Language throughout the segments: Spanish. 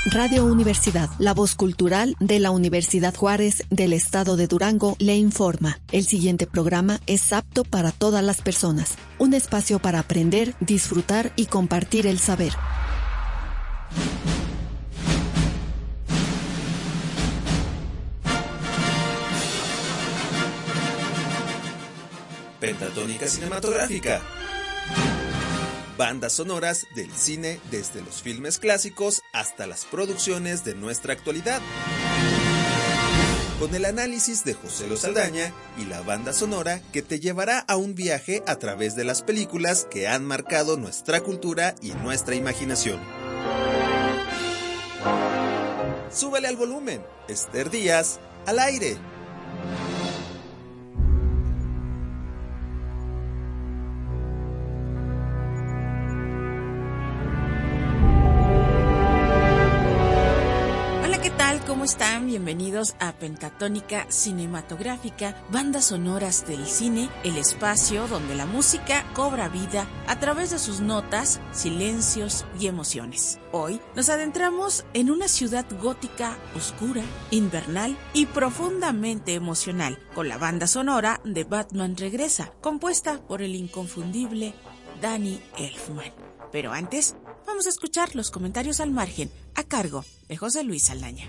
Radio Universidad, la voz cultural de la Universidad Juárez del Estado de Durango, le informa. El siguiente programa es apto para todas las personas. Un espacio para aprender, disfrutar y compartir el saber. Pentatónica Cinematográfica. Bandas sonoras del cine, desde los filmes clásicos hasta las producciones de nuestra actualidad. Con el análisis de José Lo Saldaña y la banda sonora que te llevará a un viaje a través de las películas que han marcado nuestra cultura y nuestra imaginación. Súbele al volumen. Esther Díaz, al aire. ¿Cómo están? Bienvenidos a Pentatónica Cinematográfica, bandas sonoras del cine, el espacio donde la música cobra vida a través de sus notas, silencios y emociones. Hoy nos adentramos en una ciudad gótica, oscura, invernal y profundamente emocional, con la banda sonora de Batman Regresa, compuesta por el inconfundible Danny Elfman. Pero antes, vamos a escuchar los comentarios al margen, a cargo de José Luis Saldaña.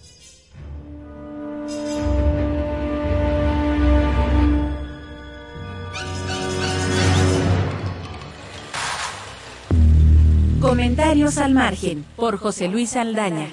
Comentarios al margen, por José Luis Saldaña.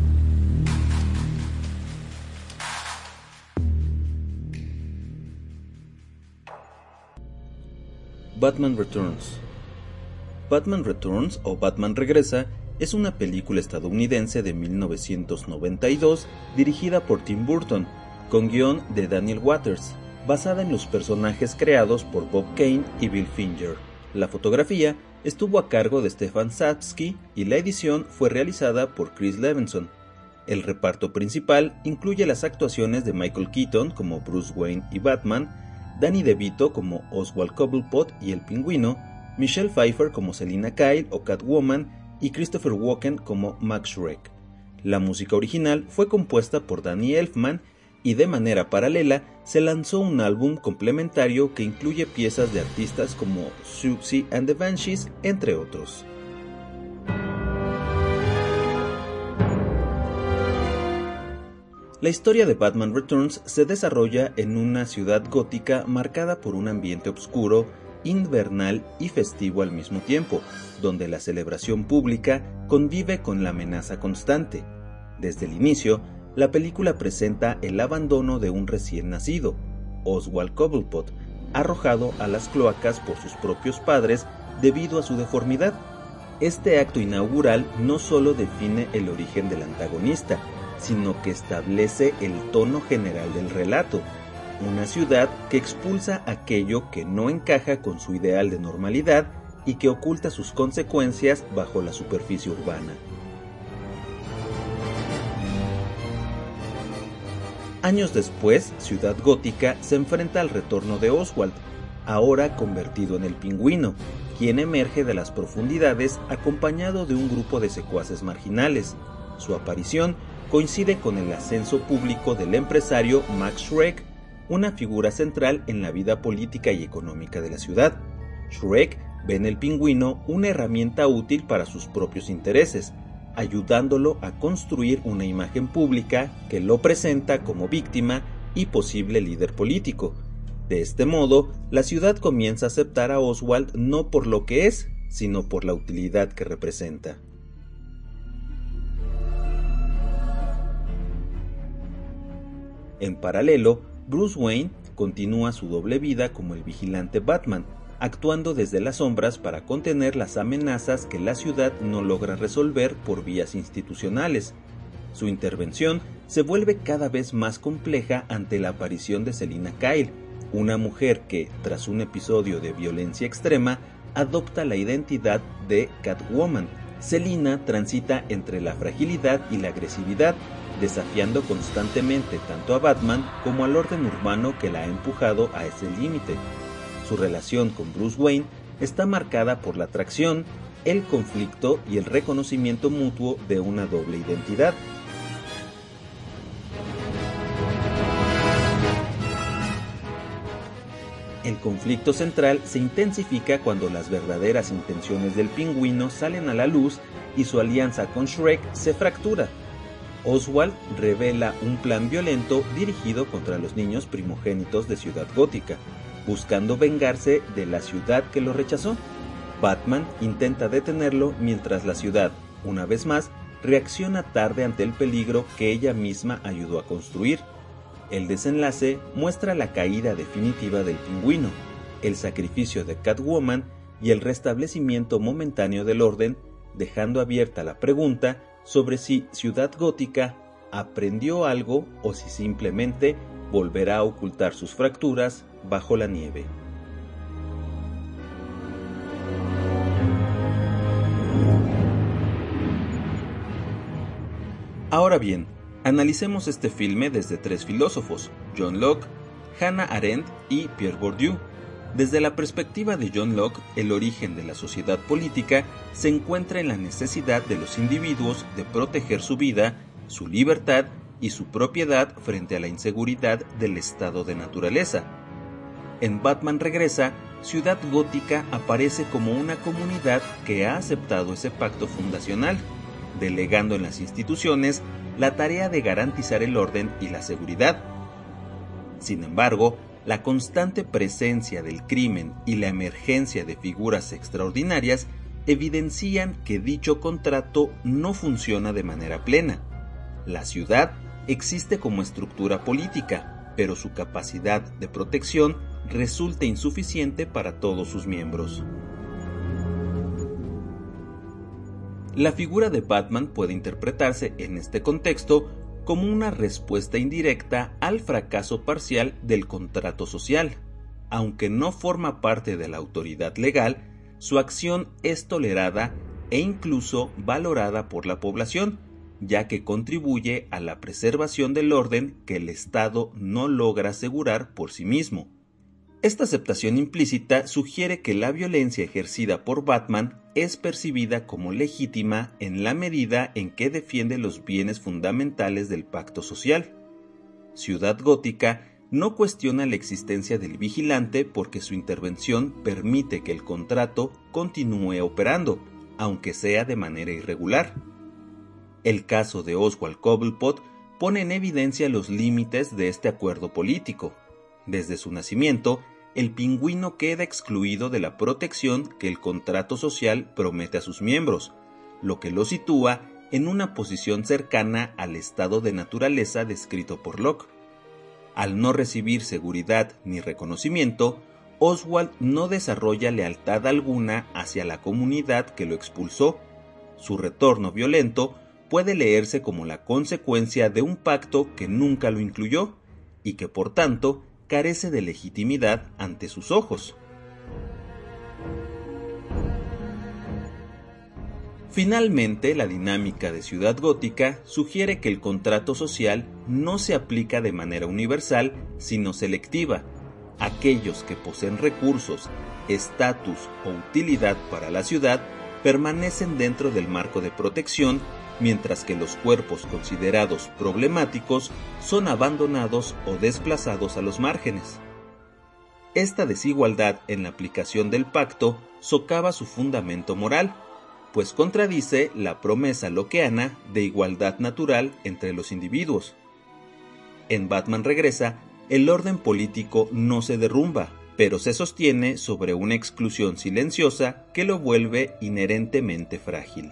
Batman Returns. Batman Returns o Batman Regresa es una película estadounidense de 1992 dirigida por Tim Burton, con guión de Daniel Waters, basada en los personajes creados por Bob Kane y Bill Finger. La fotografía estuvo a cargo de Stefan Sapsky y la edición fue realizada por Chris Levinson. El reparto principal incluye las actuaciones de Michael Keaton como Bruce Wayne y Batman, Danny DeVito como Oswald Cobblepot y el Pingüino, Michelle Pfeiffer como Selina Kyle o Catwoman y Christopher Walken como Max Schreck. La música original fue compuesta por Danny Elfman y de manera paralela se lanzó un álbum complementario que incluye piezas de artistas como Siouxsie and the Banshees, entre otros. La historia de Batman Returns se desarrolla en una ciudad gótica marcada por un ambiente oscuro, invernal y festivo al mismo tiempo, donde la celebración pública convive con la amenaza constante. Desde el inicio, la película presenta el abandono de un recién nacido, Oswald Cobblepot, arrojado a las cloacas por sus propios padres debido a su deformidad. Este acto inaugural no solo define el origen del antagonista, sino que establece el tono general del relato. Una ciudad que expulsa aquello que no encaja con su ideal de normalidad y que oculta sus consecuencias bajo la superficie urbana. Años después, Ciudad Gótica se enfrenta al retorno de Oswald, ahora convertido en el Pingüino, quien emerge de las profundidades acompañado de un grupo de secuaces marginales. Su aparición coincide con el ascenso público del empresario Max Schreck, una figura central en la vida política y económica de la ciudad. Schreck ve en el Pingüino una herramienta útil para sus propios intereses, ayudándolo a construir una imagen pública que lo presenta como víctima y posible líder político. De este modo, la ciudad comienza a aceptar a Oswald no por lo que es, sino por la utilidad que representa. En paralelo, Bruce Wayne continúa su doble vida como el vigilante Batman, actuando desde las sombras para contener las amenazas que la ciudad no logra resolver por vías institucionales. Su intervención se vuelve cada vez más compleja ante la aparición de Selina Kyle, una mujer que, tras un episodio de violencia extrema, adopta la identidad de Catwoman. Selina transita entre la fragilidad y la agresividad, desafiando constantemente tanto a Batman como al orden urbano que la ha empujado a ese límite. Su relación con Bruce Wayne está marcada por la atracción, el conflicto y el reconocimiento mutuo de una doble identidad. El conflicto central se intensifica cuando las verdaderas intenciones del pingüino salen a la luz y su alianza con Shrek se fractura. Oswald revela un plan violento dirigido contra los niños primogénitos de Ciudad Gótica, buscando vengarse de la ciudad que lo rechazó. Batman intenta detenerlo mientras la ciudad, una vez más, reacciona tarde ante el peligro que ella misma ayudó a construir. El desenlace muestra la caída definitiva del pingüino, el sacrificio de Catwoman y el restablecimiento momentáneo del orden, dejando abierta la pregunta sobre si Ciudad Gótica aprendió algo o si simplemente volverá a ocultar sus fracturas bajo la nieve. Ahora bien, analicemos este filme desde tres filósofos, John Locke, Hannah Arendt y Pierre Bourdieu. Desde la perspectiva de John Locke, el origen de la sociedad política se encuentra en la necesidad de los individuos de proteger su vida, su libertad y su propiedad frente a la inseguridad del estado de naturaleza. En Batman Regresa, Ciudad Gótica aparece como una comunidad que ha aceptado ese pacto fundacional, delegando en las instituciones la tarea de garantizar el orden y la seguridad. Sin embargo, la constante presencia del crimen y la emergencia de figuras extraordinarias evidencian que dicho contrato no funciona de manera plena. La ciudad existe como estructura política, pero su capacidad de protección resulta insuficiente para todos sus miembros. La figura de Batman puede interpretarse en este contexto como una respuesta indirecta al fracaso parcial del contrato social. Aunque no forma parte de la autoridad legal, su acción es tolerada e incluso valorada por la población, ya que contribuye a la preservación del orden que el Estado no logra asegurar por sí mismo. Esta aceptación implícita sugiere que la violencia ejercida por Batman es percibida como legítima en la medida en que defiende los bienes fundamentales del pacto social. Ciudad Gótica no cuestiona la existencia del vigilante porque su intervención permite que el contrato continúe operando, aunque sea de manera irregular. El caso de Oswald Cobblepot pone en evidencia los límites de este acuerdo político. Desde su nacimiento, el pingüino queda excluido de la protección que el contrato social promete a sus miembros, lo que lo sitúa en una posición cercana al estado de naturaleza descrito por Locke. Al no recibir seguridad ni reconocimiento, Oswald no desarrolla lealtad alguna hacia la comunidad que lo expulsó. Su retorno violento puede leerse como la consecuencia de un pacto que nunca lo incluyó y que por tanto carece de legitimidad ante sus ojos. Finalmente, la dinámica de Ciudad Gótica sugiere que el contrato social no se aplica de manera universal, sino selectiva. Aquellos que poseen recursos, estatus o utilidad para la ciudad permanecen dentro del marco de protección, mientras que los cuerpos considerados problemáticos son abandonados o desplazados a los márgenes. Esta desigualdad en la aplicación del pacto socava su fundamento moral, pues contradice la promesa lockeana de igualdad natural entre los individuos. En Batman Regresa, el orden político no se derrumba, pero se sostiene sobre una exclusión silenciosa que lo vuelve inherentemente frágil.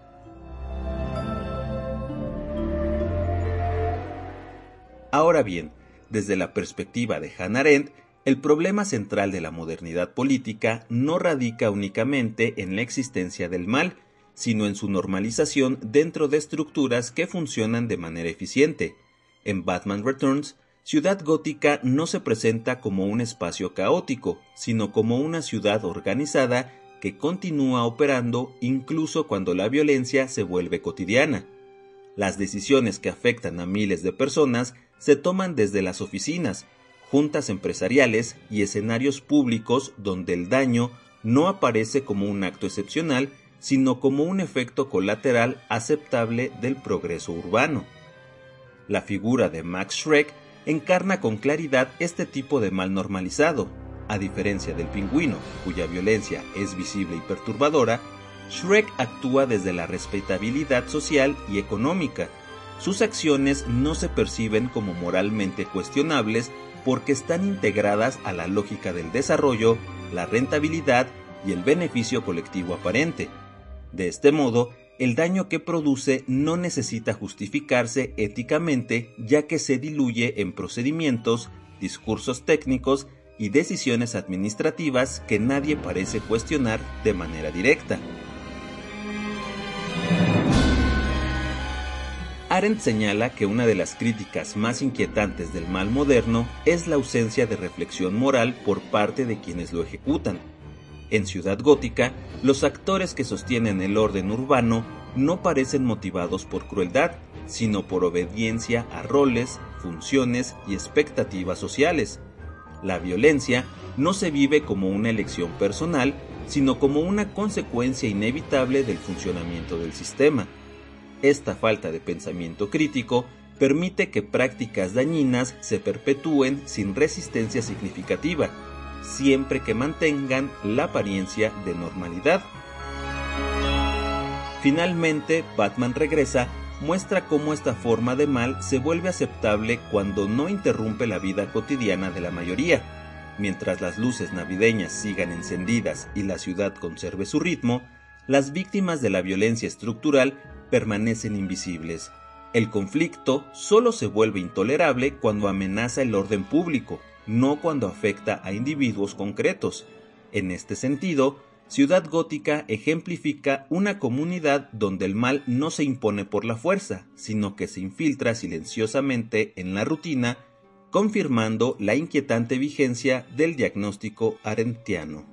Ahora bien, desde la perspectiva de Hannah Arendt, el problema central de la modernidad política no radica únicamente en la existencia del mal, sino en su normalización dentro de estructuras que funcionan de manera eficiente. En Batman Returns, Ciudad Gótica no se presenta como un espacio caótico, sino como una ciudad organizada que continúa operando incluso cuando la violencia se vuelve cotidiana. Las decisiones que afectan a miles de personas se toman desde las oficinas, juntas empresariales y escenarios públicos donde el daño no aparece como un acto excepcional, sino como un efecto colateral aceptable del progreso urbano. La figura de Max Schreck encarna con claridad este tipo de mal normalizado. A diferencia del pingüino, cuya violencia es visible y perturbadora, Schreck actúa desde la respetabilidad social y económica. Sus acciones no se perciben como moralmente cuestionables porque están integradas a la lógica del desarrollo, la rentabilidad y el beneficio colectivo aparente. De este modo, el daño que produce no necesita justificarse éticamente, ya que se diluye en procedimientos, discursos técnicos y decisiones administrativas que nadie parece cuestionar de manera directa. Arendt señala que una de las críticas más inquietantes del mal moderno es la ausencia de reflexión moral por parte de quienes lo ejecutan. En Ciudad Gótica, los actores que sostienen el orden urbano no parecen motivados por crueldad, sino por obediencia a roles, funciones y expectativas sociales. La violencia no se vive como una elección personal, sino como una consecuencia inevitable del funcionamiento del sistema. Esta falta de pensamiento crítico permite que prácticas dañinas se perpetúen sin resistencia significativa, siempre que mantengan la apariencia de normalidad. Finalmente, Batman Regresa muestra cómo esta forma de mal se vuelve aceptable cuando no interrumpe la vida cotidiana de la mayoría. Mientras las luces navideñas sigan encendidas y la ciudad conserve su ritmo, las víctimas de la violencia estructural permanecen invisibles. El conflicto solo se vuelve intolerable cuando amenaza el orden público, no cuando afecta a individuos concretos. En este sentido, Ciudad Gótica ejemplifica una comunidad donde el mal no se impone por la fuerza, sino que se infiltra silenciosamente en la rutina, confirmando la inquietante vigencia del diagnóstico arendtiano.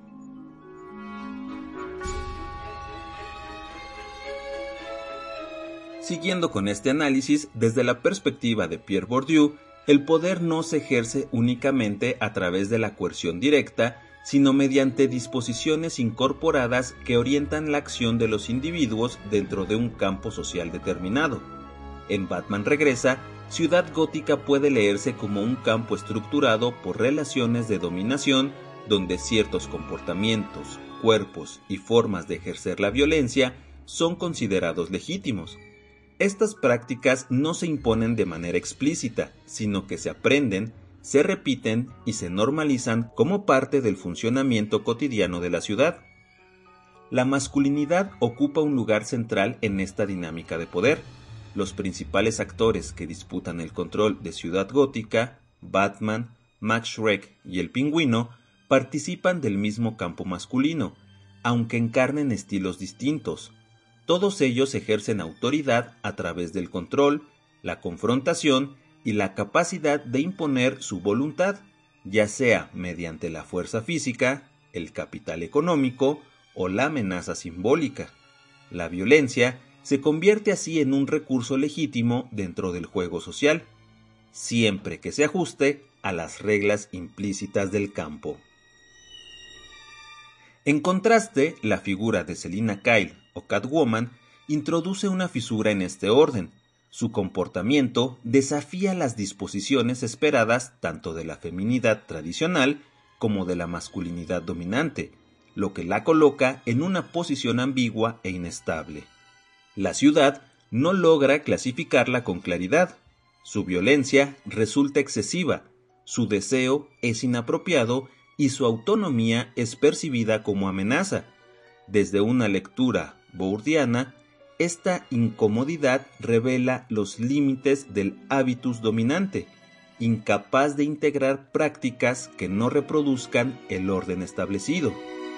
Siguiendo con este análisis, desde la perspectiva de Pierre Bourdieu, el poder no se ejerce únicamente a través de la coerción directa, sino mediante disposiciones incorporadas que orientan la acción de los individuos dentro de un campo social determinado. En Batman Regresa, Ciudad Gótica puede leerse como un campo estructurado por relaciones de dominación, donde ciertos comportamientos, cuerpos y formas de ejercer la violencia son considerados legítimos. Estas prácticas no se imponen de manera explícita, sino que se aprenden, se repiten y se normalizan como parte del funcionamiento cotidiano de la ciudad. La masculinidad ocupa un lugar central en esta dinámica de poder. Los principales actores que disputan el control de Ciudad Gótica, Batman, Max Schreck y el Pingüino, participan del mismo campo masculino, aunque encarnen estilos distintos. Todos ellos ejercen autoridad a través del control, la confrontación y la capacidad de imponer su voluntad, ya sea mediante la fuerza física, el capital económico o la amenaza simbólica. La violencia se convierte así en un recurso legítimo dentro del juego social, siempre que se ajuste a las reglas implícitas del campo. En contraste, la figura de Selina Kyle o Catwoman introduce una fisura en este orden. Su comportamiento desafía las disposiciones esperadas tanto de la feminidad tradicional como de la masculinidad dominante, lo que la coloca en una posición ambigua e inestable. La ciudad no logra clasificarla con claridad. Su violencia resulta excesiva, su deseo es inapropiado y su autonomía es percibida como amenaza. Desde una lectura bourdiana, esta incomodidad revela los límites del hábitus dominante, incapaz de integrar prácticas que no reproduzcan el orden establecido.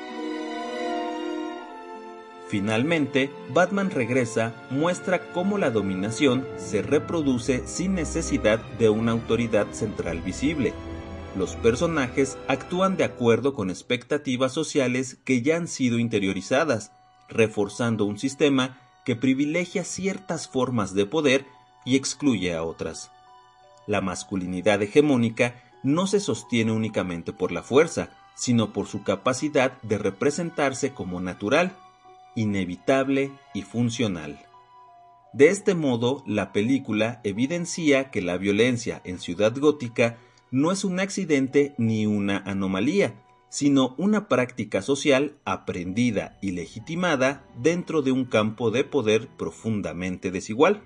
Finalmente, Batman Regresa muestra cómo la dominación se reproduce sin necesidad de una autoridad central visible. Los personajes actúan de acuerdo con expectativas sociales que ya han sido interiorizadas, reforzando un sistema que privilegia ciertas formas de poder y excluye a otras. La masculinidad hegemónica no se sostiene únicamente por la fuerza, sino por su capacidad de representarse como natural. inevitable y funcional. De este modo, la película evidencia que la violencia en Ciudad Gótica no es un accidente ni una anomalía, sino una práctica social aprendida y legitimada dentro de un campo de poder profundamente desigual.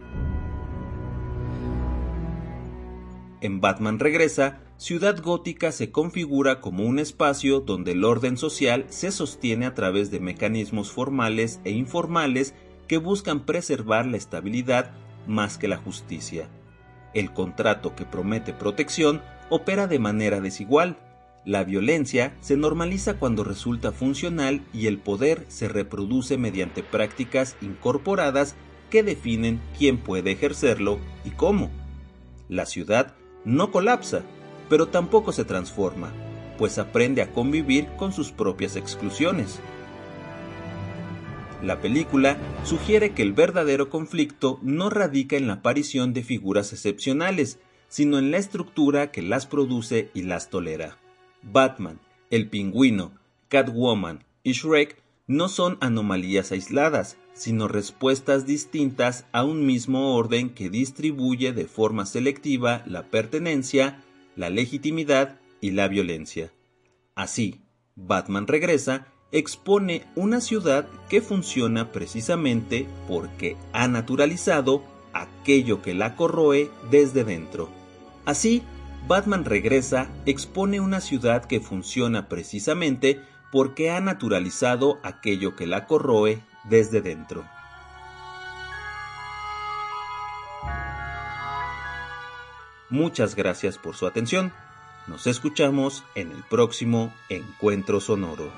En Batman Regresa, Ciudad Gótica se configura como un espacio donde el orden social se sostiene a través de mecanismos formales e informales que buscan preservar la estabilidad más que la justicia. El contrato que promete protección opera de manera desigual. La violencia se normaliza cuando resulta funcional y el poder se reproduce mediante prácticas incorporadas que definen quién puede ejercerlo y cómo. La ciudad no colapsa, pero tampoco se transforma, pues aprende a convivir con sus propias exclusiones. La película sugiere que el verdadero conflicto no radica en la aparición de figuras excepcionales, sino en la estructura que las produce y las tolera. Batman, el Pingüino, Catwoman y Shrek no son anomalías aisladas, sino respuestas distintas a un mismo orden que distribuye de forma selectiva la pertenencia, la legitimidad y la violencia. Así, Batman Regresa expone una ciudad que funciona precisamente porque ha naturalizado aquello que la corroe desde dentro. Así, Batman Regresa expone una ciudad que funciona precisamente porque ha naturalizado aquello que la corroe desde dentro. Muchas gracias por su atención. Nos escuchamos en el próximo Encuentro Sonoro.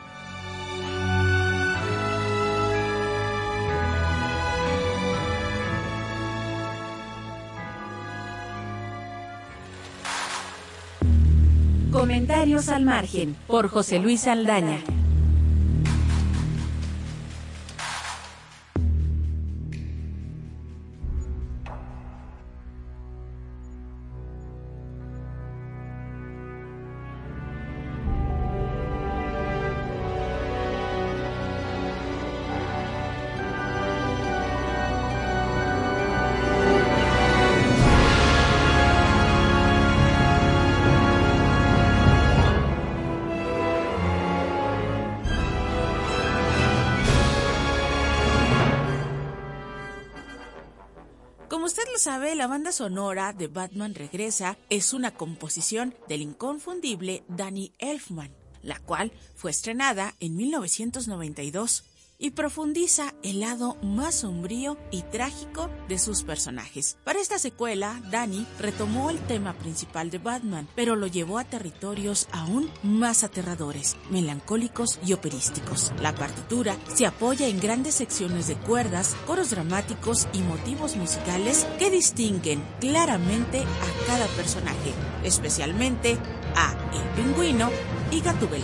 Comentarios al margen, por José Luis Saldaña. Como usted lo sabe, la banda sonora de Batman Regresa es una composición del inconfundible Danny Elfman, la cual fue estrenada en 1992 y profundiza el lado más sombrío y trágico de sus personajes. Para esta secuela, Danny retomó el tema principal de Batman, pero lo llevó a territorios aún más aterradores, melancólicos y operísticos. La partitura se apoya en grandes secciones de cuerdas, coros dramáticos y motivos musicales que distinguen claramente a cada personaje, especialmente a El Pingüino y Gatúbela.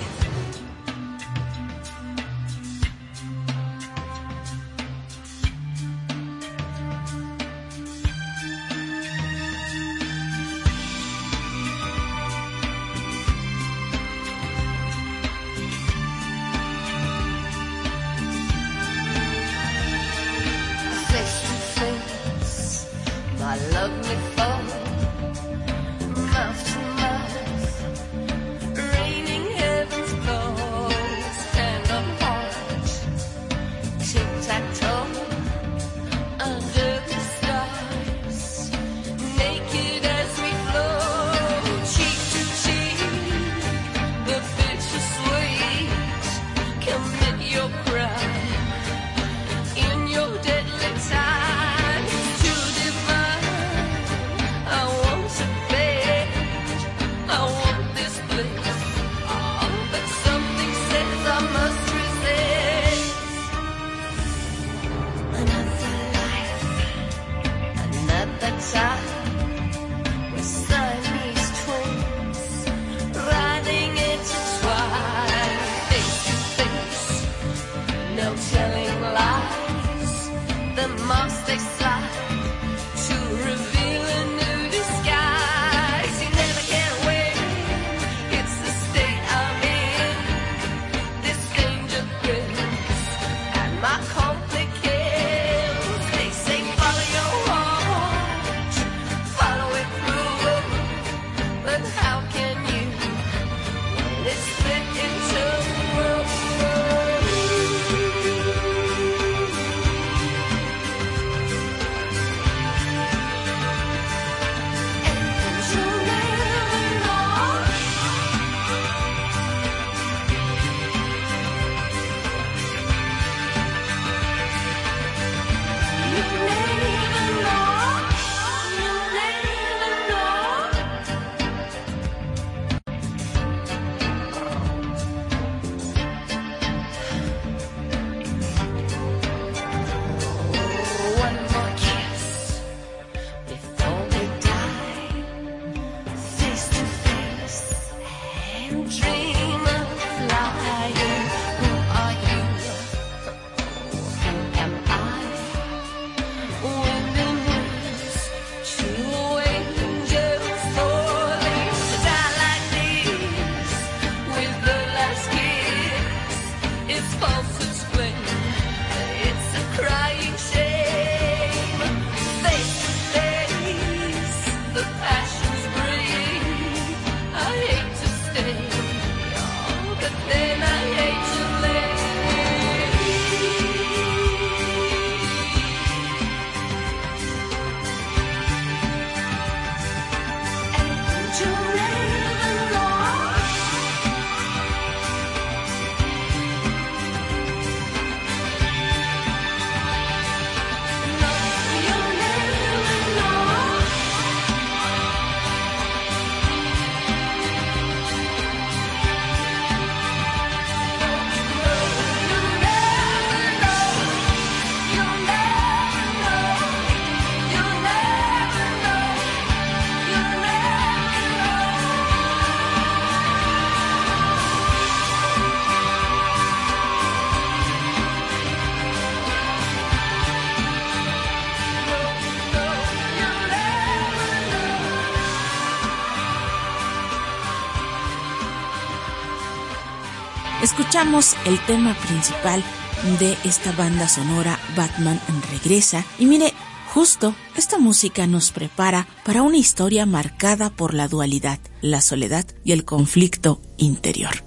escuchamos el tema principal de esta banda sonora Batman Regresa. Y mire, justo esta música nos prepara para una historia marcada por la dualidad, la soledad y el conflicto interior.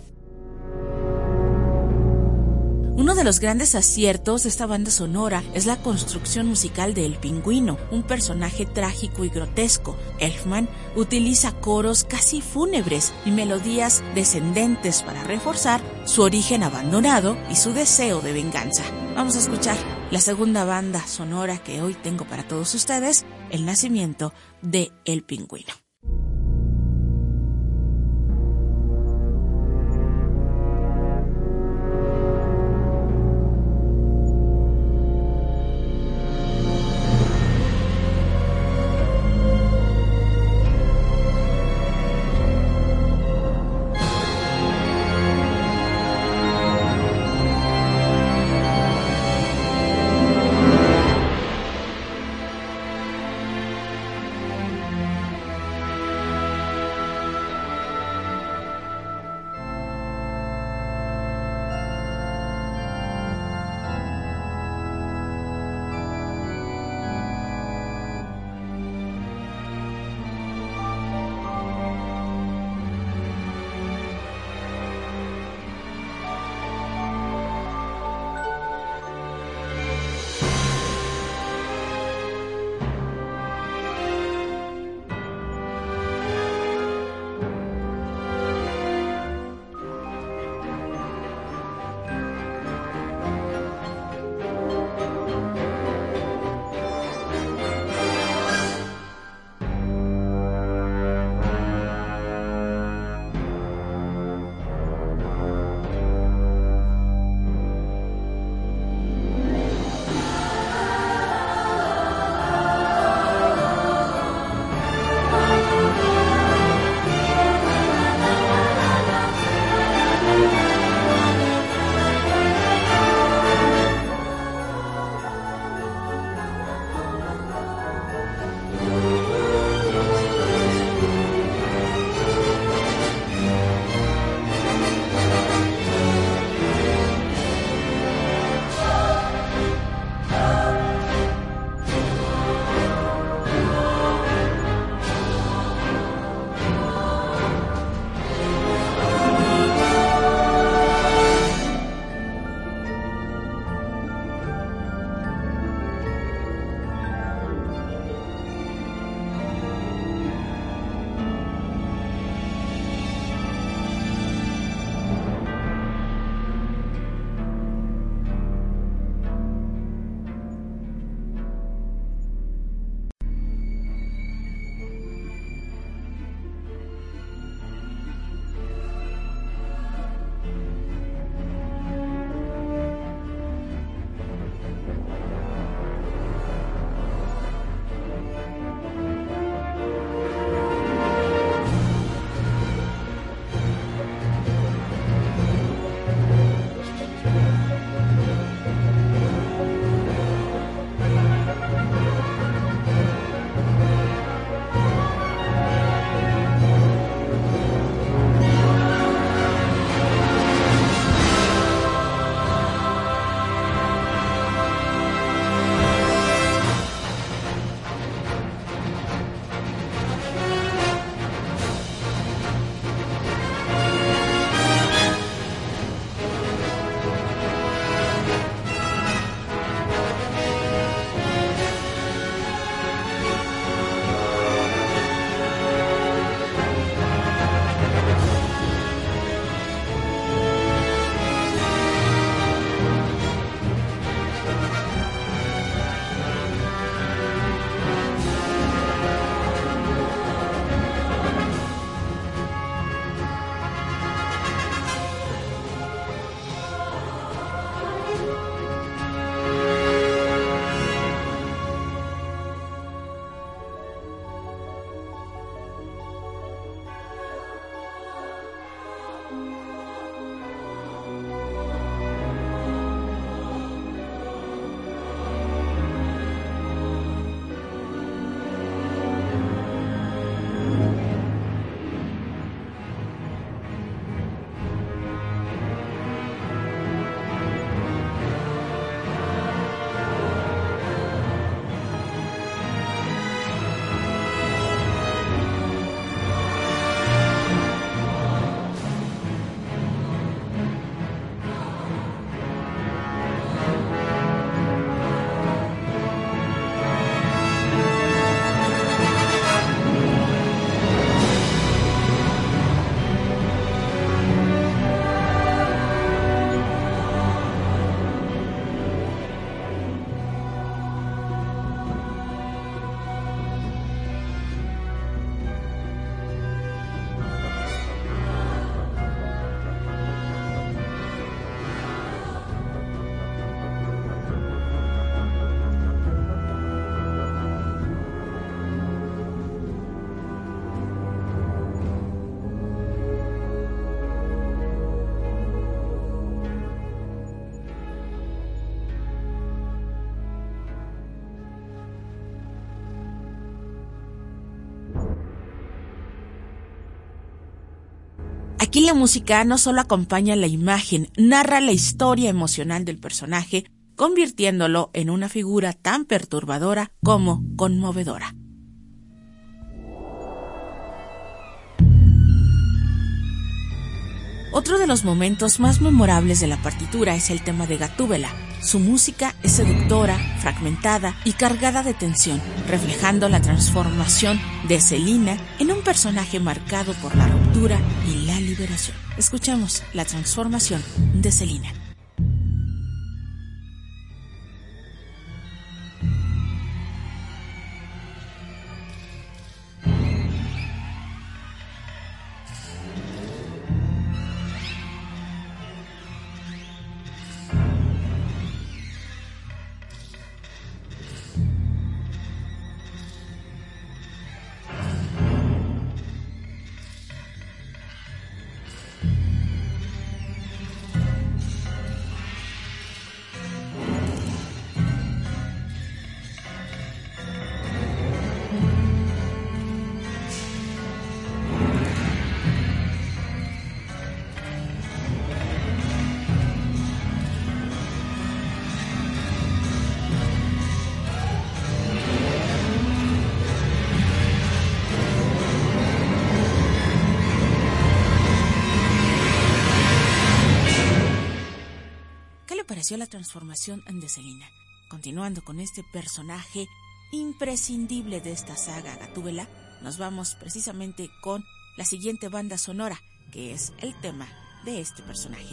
Uno de los grandes aciertos de esta banda sonora es la construcción musical de El Pingüino, un personaje trágico y grotesco. Elfman utiliza coros casi fúnebres y melodías descendentes para reforzar su origen abandonado y su deseo de venganza. Vamos a escuchar la segunda banda sonora que hoy tengo para todos ustedes, El nacimiento de El Pingüino. Aquí la música no solo acompaña la imagen, narra la historia emocional del personaje, convirtiéndolo en una figura tan perturbadora como conmovedora. Otro de los momentos más memorables de la partitura es el tema de Gatúbela. Su música es seductora, fragmentada y cargada de tensión, reflejando la transformación de Selina en un personaje marcado por la ruptura y la liberación. Escuchamos la transformación de Selina. Pareció la transformación de Selina. Continuando con este personaje imprescindible de esta saga Gatúbela, nos vamos precisamente con la siguiente banda sonora, que es el tema de este personaje.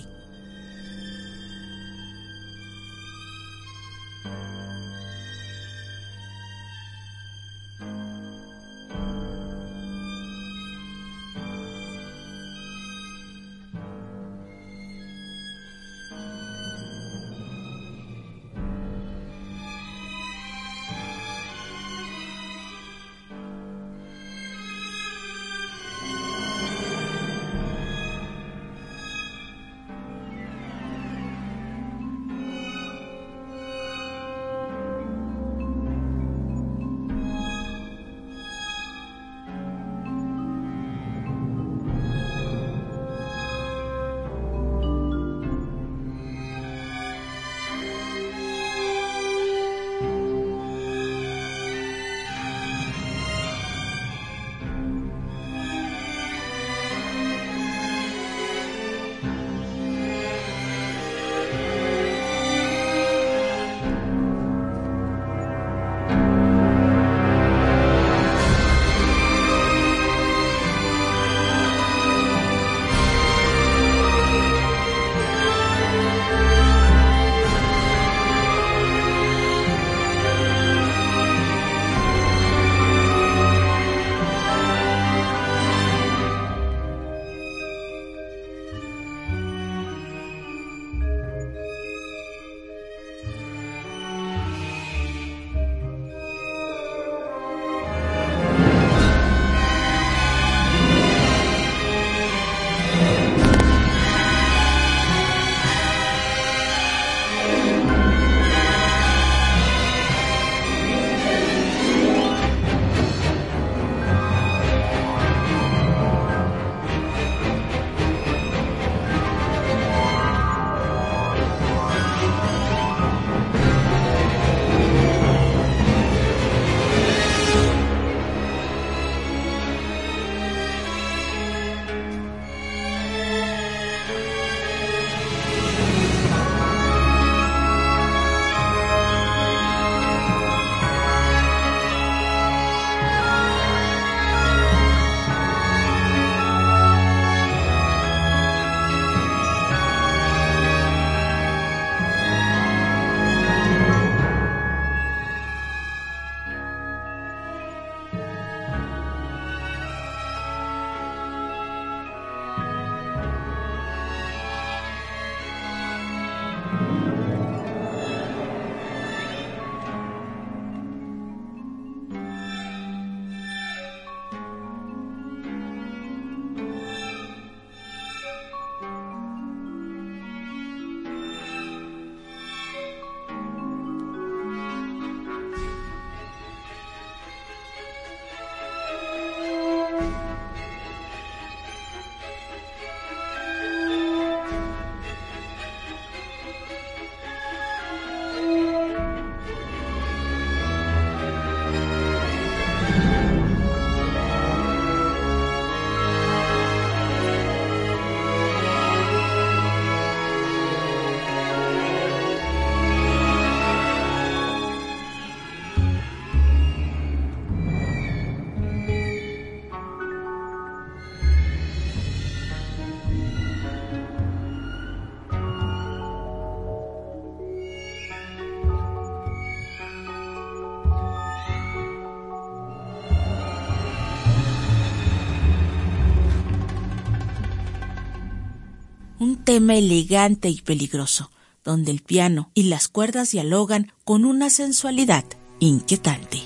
tema elegante y peligroso, donde el piano y las cuerdas dialogan con una sensualidad inquietante.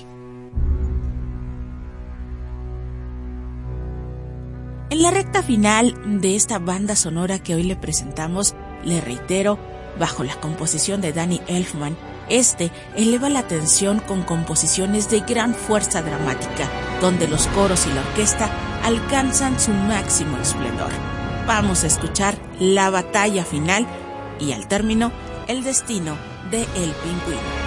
En la recta final de esta banda sonora que hoy le presentamos, le reitero, bajo la composición de Danny Elfman, eleva la tensión con composiciones de gran fuerza dramática, donde los coros y la orquesta alcanzan su máximo esplendor. Vamos a escuchar la batalla final y al término, el destino de El Pingüino.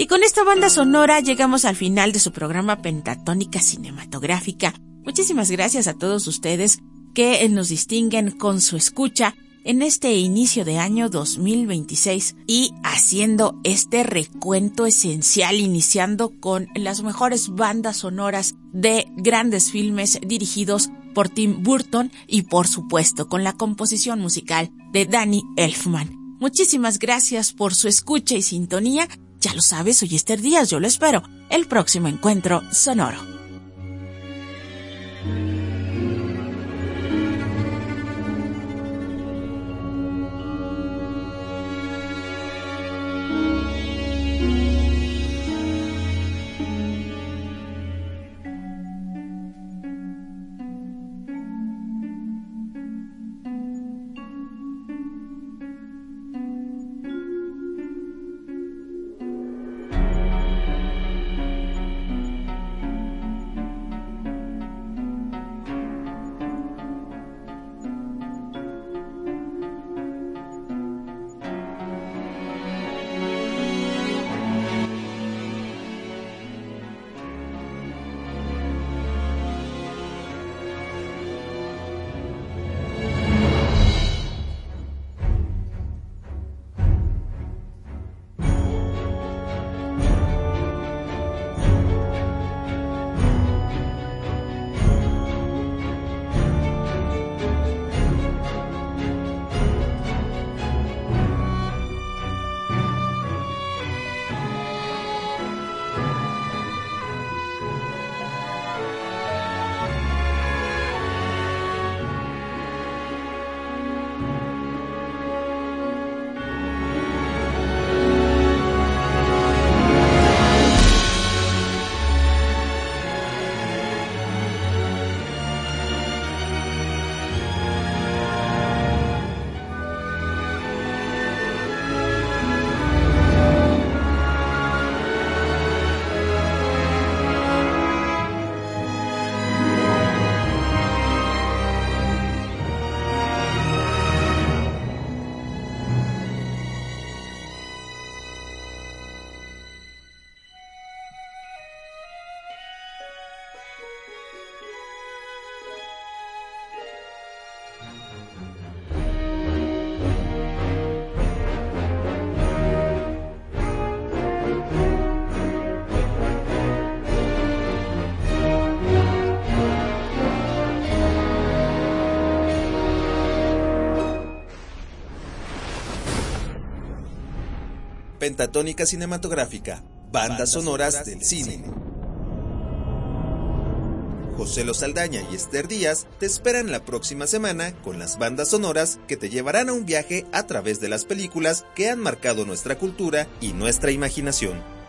con esta banda sonora llegamos al final de su programa Pentatónica Cinematográfica. Muchísimas gracias a todos ustedes que nos distinguen con su escucha en este inicio de año 2026 y haciendo este recuento esencial, iniciando con las mejores bandas sonoras de grandes filmes dirigidos por Tim Burton y por supuesto con la composición musical de Danny Elfman. Muchísimas gracias por su escucha y sintonía. Ya lo sabes, soy Esther Díaz, yo lo espero el próximo encuentro sonoro. Pentatónica Cinematográfica, bandas sonoras del cine. José Lo Saldaña y Esther Díaz te esperan la próxima semana con las bandas sonoras que te llevarán a un viaje a través de las películas que han marcado nuestra cultura y nuestra imaginación.